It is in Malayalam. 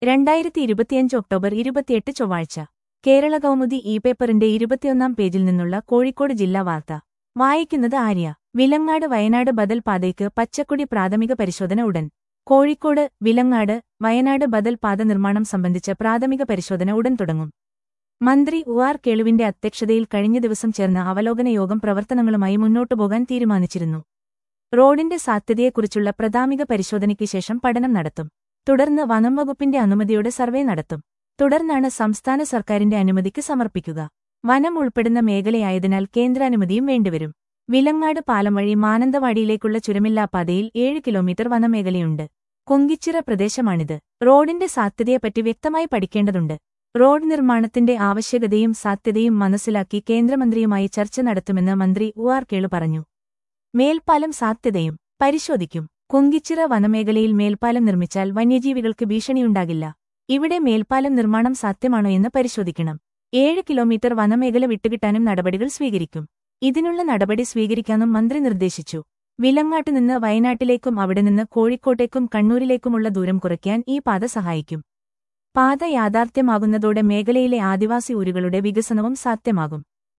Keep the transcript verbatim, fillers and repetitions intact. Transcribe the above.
രണ്ടായിരത്തി ഇരുപത്തിയഞ്ച് ഒക്ടോബർ ഇരുപത്തിയെട്ട് ചൊവ്വാഴ്ച കേരള കൗമുദി ഇ പേപ്പറിന്റെ ഇരുപത്തിയൊന്നാം പേജിൽ നിന്നുള്ള കോഴിക്കോട് ജില്ലാ വാർത്ത വായിക്കുന്നത് ആര്യ. വിലങ്ങാട് വയനാട് ബദൽ പാതയ്ക്ക് പച്ചക്കൊടി പ്രാഥമിക പരിശോധന ഉടൻ. കോഴിക്കോട് വിലങ്ങാട് വയനാട് ബദൽ പാത നിർമ്മാണം സംബന്ധിച്ച പ്രാഥമിക പരിശോധന ഉടൻ തുടങ്ങും. മന്ത്രി ഉ ആർ കേളുവിന്റെ അധ്യക്ഷതയിൽ കഴിഞ്ഞ ദിവസം ചേർന്ന അവലോകന യോഗം പ്രവർത്തനങ്ങളുമായി മുന്നോട്ടുപോകാൻ തീരുമാനിച്ചിരുന്നു. റോഡിന്റെ സാധ്യതയെക്കുറിച്ചുള്ള പ്രാഥമിക പരിശോധനയ്ക്ക് ശേഷം പഠനം നടത്തും. തുടർന്ന് വനം വകുപ്പിന്റെ അനുമതിയോടെ സർവേ നടത്തും. തുടർന്നാണ് സംസ്ഥാന സർക്കാരിന്റെ അനുമതിക്ക് സമർപ്പിക്കുക. വനം ഉൾപ്പെടുന്ന മേഖലയായതിനാൽ കേന്ദ്രാനുമതിയും വേണ്ടിവരും. വിലങ്ങാട് പാലം വഴി മാനന്തവാടിയിലേക്കുള്ള ചുരമില്ലാ പാതയിൽ ഏഴ് കിലോമീറ്റർ വനമേഖലയുണ്ട്. കുങ്കിച്ചിറ പ്രദേശമാണിത്. റോഡിന്റെ സാധ്യതയെപ്പറ്റി വ്യക്തമായി പഠിക്കേണ്ടതുണ്ട്. റോഡ് നിർമ്മാണത്തിന്റെ ആവശ്യകതയും സാധ്യതയും മനസ്സിലാക്കി കേന്ദ്രമന്ത്രിയുമായി ചർച്ച നടത്തുമെന്ന് മന്ത്രി ഉ ആർ കേളു പറഞ്ഞു. മേൽപ്പാലം സാധ്യതയും പരിശോധിക്കും. കുങ്കിച്ചിറ വനമേഖലയിൽ മേൽപ്പാലം നിർമ്മിച്ചാൽ വന്യജീവികൾക്ക് ഭീഷണിയുണ്ടാകില്ല. ഇവിടെ മേൽപ്പാലം നിർമ്മാണം സാധ്യമാണോ എന്ന് പരിശോധിക്കണം. ഏഴ് കിലോമീറ്റർ വനമേഖല വിട്ടുകിട്ടാനും നടപടികൾ സ്വീകരിക്കും. ഇതിനുള്ള നടപടി സ്വീകരിക്കാനും മന്ത്രി നിർദ്ദേശിച്ചു. വിലങ്ങാട്ടുനിന്ന് വയനാട്ടിലേക്കും അവിടെ നിന്ന് കോഴിക്കോട്ടേക്കും കണ്ണൂരിലേക്കുമുള്ള ദൂരം കുറയ്ക്കാൻ ഈ പാത സഹായിക്കും. പാത യാഥാർത്ഥ്യമാകുന്നതോടെ മേഖലയിലെ ആദിവാസി ഊരുകളുടെ വികസനവും സാധ്യമാകും.